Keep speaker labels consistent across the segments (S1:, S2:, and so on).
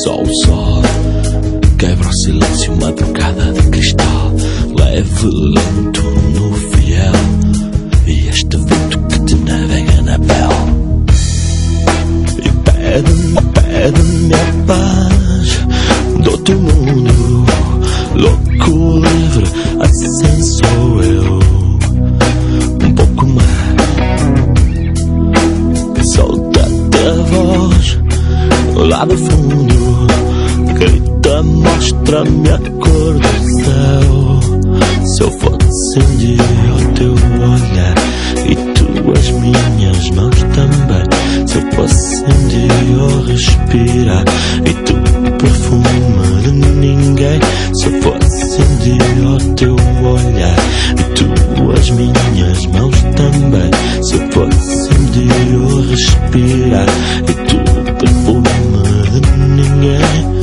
S1: Só o sol quebra o silêncio, madrugada de cristal, leve, lento no fiel, e este vento que te navega na pele. E pede-me a paz, dou-te o mundo, louco, livre, assim sou eu. Um pouco mais, solta-te a voz, lá do fundo, grita, mostra-me a cor do céu. Se eu fosse um dia o teu olhar e tu as minhas mãos também, se eu fosse um dia o respirar e tu o perfume de ninguém, se eu fosse um dia o teu olhar e tu as minhas mãos também, se eu fosse um dia o respirar e tu o perfume de ninguém.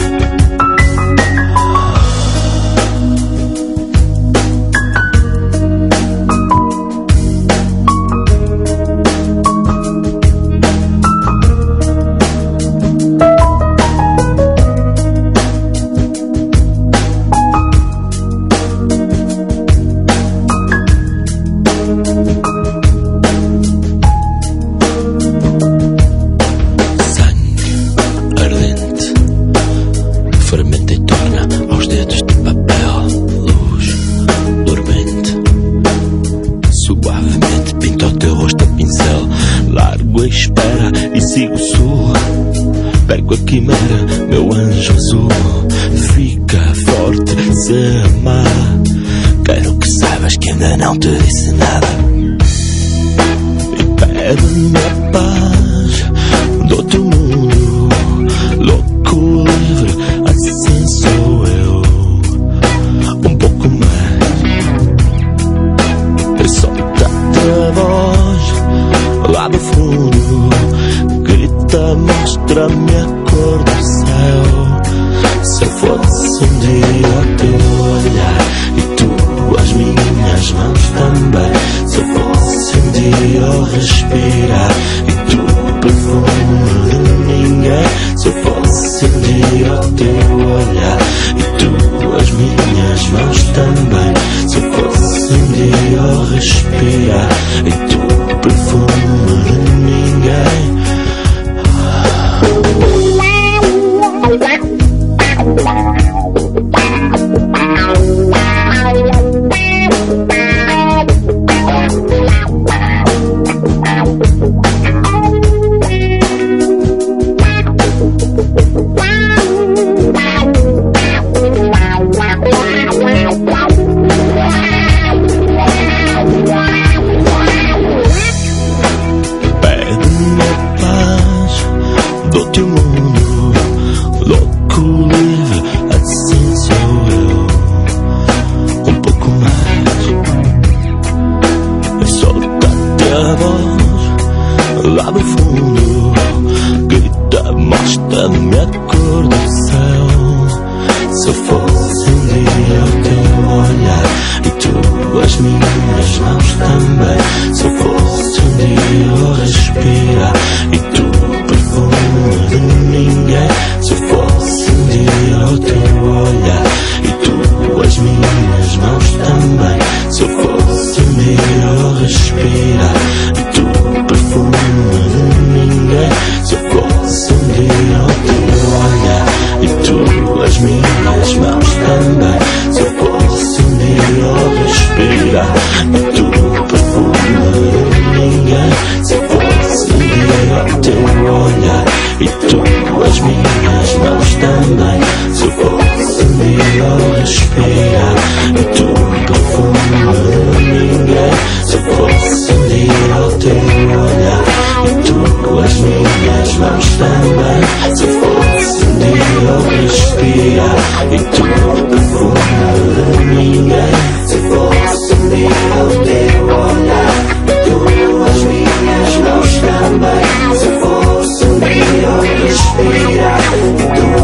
S1: Sigo o sul, perco a quimera, meu anjo azul. Fica forte se amar. Quero que saibas que ainda não te disse nada. E pede-me a paz, dou-te o mundo, louco, livre, assim sou eu. Um pouco mais, solta-te a voz, lá do fundo, mostra-me a cor do céu. Se eu fosse um dia o teu olhar e tu as minhas mãos também, se eu fosse um dia o respirar e tu o perfume de ninguém, se eu fosse um dia o teu olhar e tu as minhas mãos também, se eu fosse um dia o respirar e tu o perfume de ninguém. Dou-te o mundo, louco, livre, assim sou eu. Um pouco mais, solta-te a voz, lá do fundo, grita, mostra-me a cor do céu. Se eu fosse um dia o teu olhar e tu as minhas mãos também, se eu fosse um dia o respirar e tu de ninguém, se eu fosse um dia o teu olhar e tu as minhas mãos também, se eu fosse um dia o respirar e tu o perfume de ninguém, se eu fosse um dia o teu olhar e tu as minhas mãos também, se eu fosse um dia o respirar e tu o perfume de ninguém, se eu fosse um dia o teu olhar e tu as minhas mãos também, se eu fosse um dia a respirar e tu o perfume de ninguém, se eu fosse um dia ao teu olhar e tu as minhas mãos também, se eu fosse um dia a respirar e tu o perfume de ninguém, se eu fosse um dia ao teu olhar e tu as minhas mãos também, se eu fosse um dia a respirar.